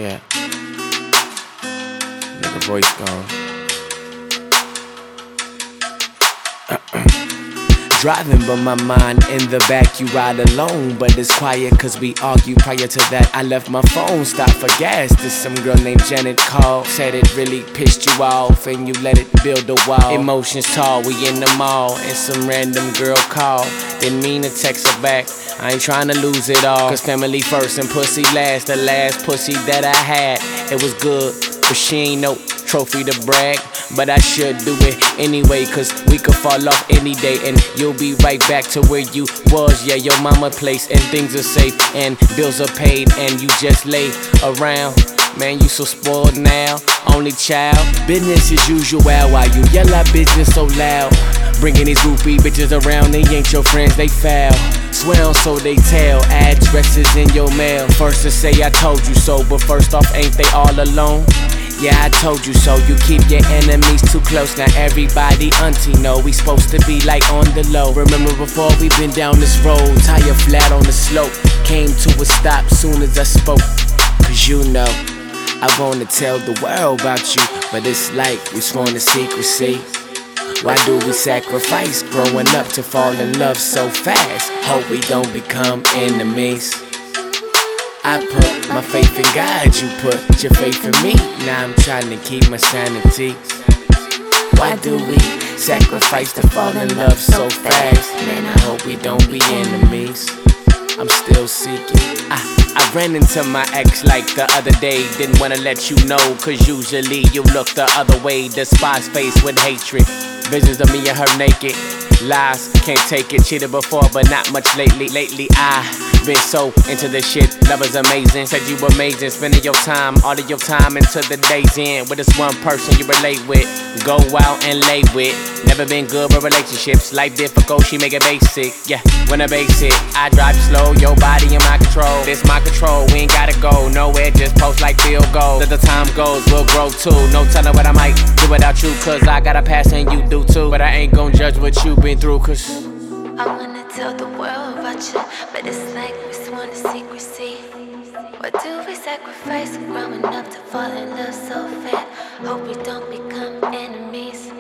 Yeah. Nigga voice gone. Driving but my mind in the back, you ride alone, but it's quiet cause we argue. Prior to that I left my phone, stopped for gas. This some girl named Janet called, said it really pissed you off and you let it build a wall. Emotions tall, we in the mall and some random girl called. Didn't mean to text her back, I ain't trying to lose it all, cause family first and pussy last. The last pussy that I had, it was good, but she ain't no trophy to brag. But I should do it anyway, cause we could fall off any day and you'll be right back to where you was. Yeah, your mama place and things are safe and bills are paid and you just lay around. Man, you so spoiled now, only child. Business as usual while you yell at business so loud. Bringing these groupie bitches around, they ain't your friends, they foul. Swear on so they tell, addresses in your mail. First to say I told you so, but first off, ain't they all alone? Yeah, I told you so, you keep your enemies too close. Now everybody auntie know we supposed to be like on the low. Remember before we been down this road, tire flat on the slope. Came to a stop soon as I spoke. Cause you know, I wanna tell the world about you, but it's like we sworn to secrecy. Why do we sacrifice growing up to fall in love so fast? Hope we don't become enemies. I put my faith in God, you put your faith in me. Now I'm trying to keep my sanity. Why do we sacrifice to fall in love so fast? Man, I hope we don't be enemies. I'm still seeking. I ran into my ex like the other day. Didn't wanna let you know, cause usually you look the other way. Despise face with hatred. Visions of me and her naked. Lies, can't take it. Cheated before, but not much lately. Lately, I've been so into this shit. Love is amazing. Said you amazing. Spending your time, all of your time into the day's end with this one person you relate with. Go out and lay with. Never been good with relationships. Life difficult, she make it basic. Yeah, when I base it, I drive slow. Your body in my control. This my control. We ain't gotta go nowhere. Just post like field goals. As the time goes, we'll grow too. No telling what I might do without you, cause I got a past and you do too. But I ain't gon' judge what you been through, cause I wanna tell the world about you, but it's like we sworn to secrecy. What do we sacrifice growing up to fall in love so fast? Hope we don't become enemies.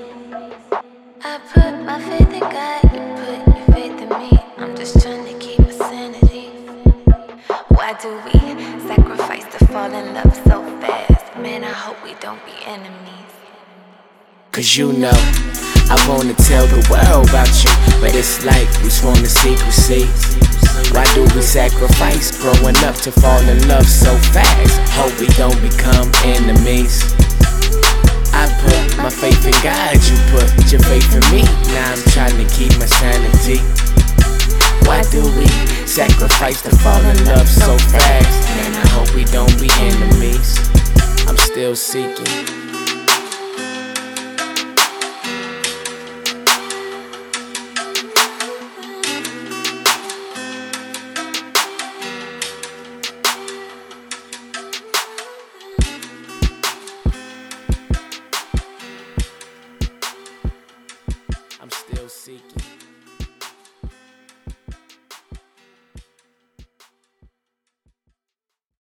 I put my faith in God, you put your faith in me. I'm just trying to keep my sanity. Why do we sacrifice to fall in love so fast? Man, I hope we don't be enemies. cause you know, I wanna tell the world about you, but it's like we sworn to secrecy. Why do we sacrifice growing up to fall in love so fast? Hope we don't become enemies. I put my faith in God, you put your faith in me. Now I'm trying to keep my sanity. Why do we sacrifice to fall in love so fast? Man, I hope we don't be enemies. I'm still seeking.